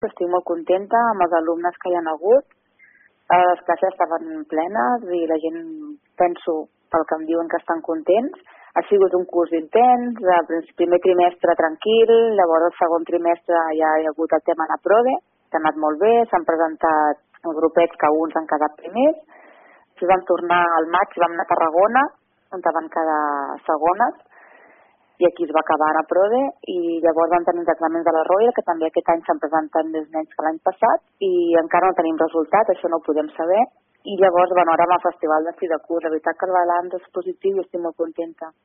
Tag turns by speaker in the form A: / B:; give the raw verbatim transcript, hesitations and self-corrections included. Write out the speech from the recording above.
A: estic molt contenta amb els alumnes que hi ha hagut. Les classes estaven plenes i la gent, penso, pel que em diuen que estan contents. Ha sigut un curs intens, el primer trimestre tranquil, llavors el segon trimestre ja hi ha hagut el tema ANAPRODE, que ha anat molt bé, s'han presentat els grupets que uns han quedat primers. Si vam tornar al maig, vam anar a Tarragona, on van quedar segones, i aquí es va acabar ANAPRODE, i llavors vam tenir els exàmens de la Royal, que també aquest any s'han presentat més nens que l'any passat, i encara no tenim resultat, això no ho podem saber. I llavors, bueno, ara amb el Festival de Fi de Curs, la veritat que el balanç és positiu i estic molt contenta.